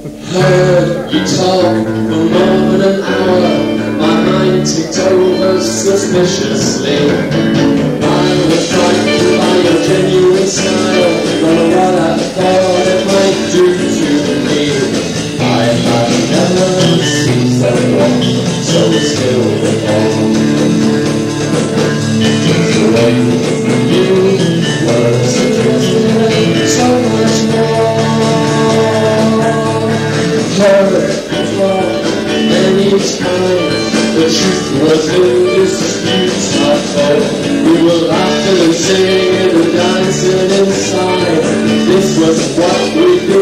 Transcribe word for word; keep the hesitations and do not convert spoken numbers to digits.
Heard you talk for more than an hour. My mind ticked over suspiciously. I was frightened by your genuine smile. Don't know what I thought it might do to me. I have never seen someone so still before. The way you were suggesting so much more. Heard you talk many times. The truth was in dispute. I thought we were laughing and singing and dancing inside. This was what we did.